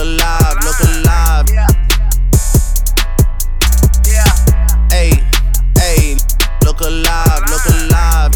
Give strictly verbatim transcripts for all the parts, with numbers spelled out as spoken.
alive, look alive. Hey, hey, look alive, look alive.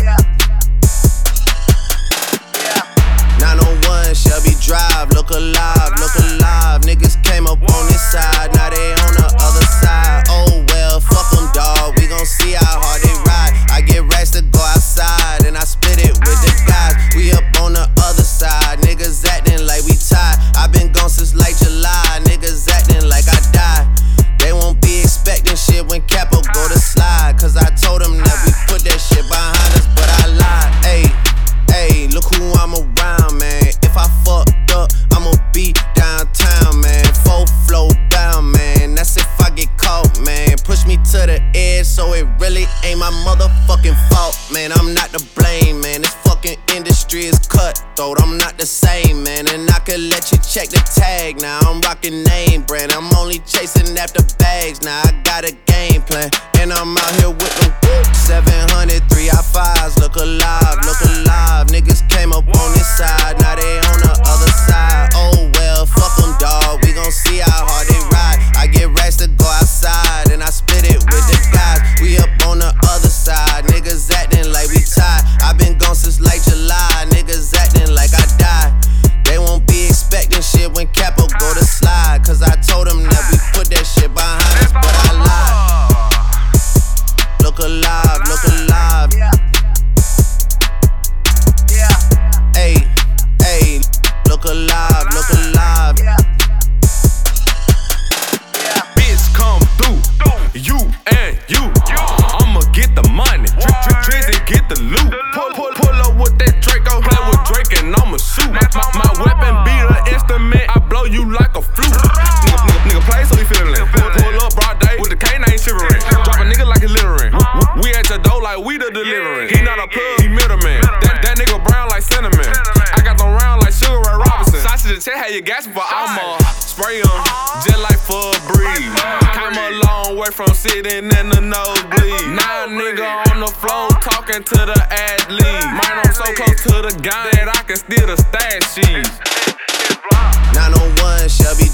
nine oh one Shelby Drive, look alive, look alive. Niggas came up on this side, now they on the other side. Oh well, fuck them, dawg, we gon' see how hard they ride. I get racks to go outside, and I split it with the guys. We up on the other side, niggas acting like we tied. I been gone since like July, niggas acting like I died. They won't be expecting shit when Capo go to slide, cause I told them that we put that shit behind us, but I lied. Ayy, ayy, look who I'm around, man. If I fucked up, I'ma be downtown, man. Full flow down, man. That's if I get caught, man. Push me to the edge, so it really ain't my motherfucking fault, man. I'm not to blame, man. This fucking industry is cutthroat. I'm not the same, man. And I could let you check the tag now. I'm rocking name brand. I'm only chasing after bags now. I got a game plan, and I'm out here with them seven hundred three I fives. Look alive, look alive. Niggas came up on this side, now they on the other side. Oh well, fuck them, dawg. We gon' see how hard they ride. I get racks to go outside, and I split it with the guys. We up on the other side, niggas acting like we tied. I been gone since like July, niggas acting like I died. They won't be expecting shit when Capo go to slide, cause I told them that we put that shit behind us, but I lied. Look alive, look alive. Hey, hey, look alive, look alive. Bitch, come through, you and you. I'ma get the money, Drizzy get the loot. Pull, pull, pull up with that Draco, play with Drake and I'ma shoot. My, my weapon be the instrument, I blow you like a flute. Nigga, nigga, nigga play so he feelin'. Pull, pull up broad day with the K nine shivering. Drop a nigga like he's littering. We at your door like we the delivering. He not a plug, he middleman. That, that nigga brown like cinnamon. I got them round like Sugar Ray Robinson. Sausage check how you gasping for I'ma spray em, just like for a breeze. Came a long way from sitting in the nosebleed. Now a nigga on the floor talking to the athlete. Man, I'm so close to the gun that I can steal the stash sheets. nine oh one Shelby